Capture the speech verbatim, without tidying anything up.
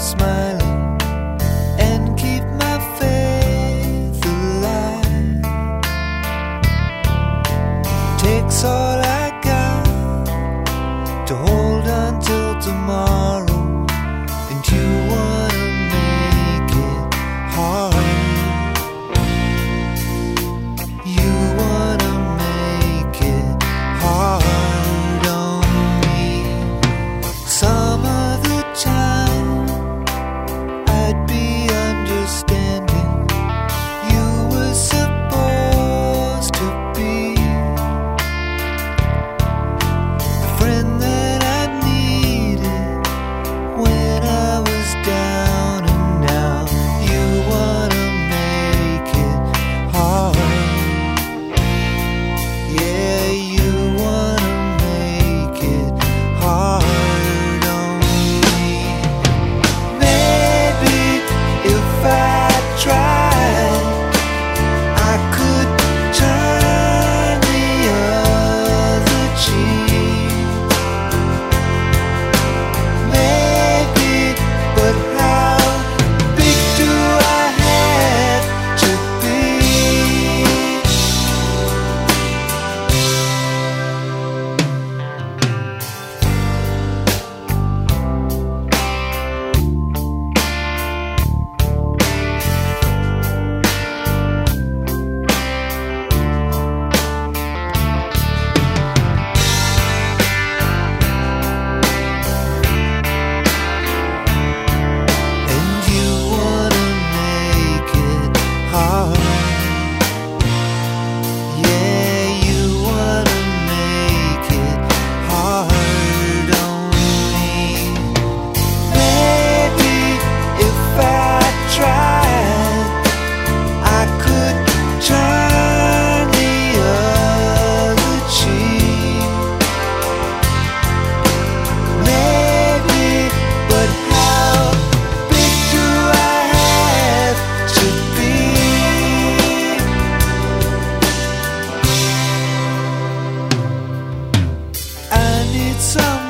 smiling and keep my faith alive. Takes all I got to hold on till tomorrow, and you wanna make it hard. You wanna make it hard on me. Some of the time I'd be understanding. You were supposed to be the friend that I needed when I was down, and now you wanna make it hard. Yeah, you wanna make it hard on me. Maybe if I tried, I could turn the other cheek. Maybe, but how big do I have to be? And you wanna make it hard. Yeah, you wanna make it hard on me. Maybe if I tried, I could turn the other cheek. Maybe, but how big do I have to be? I need some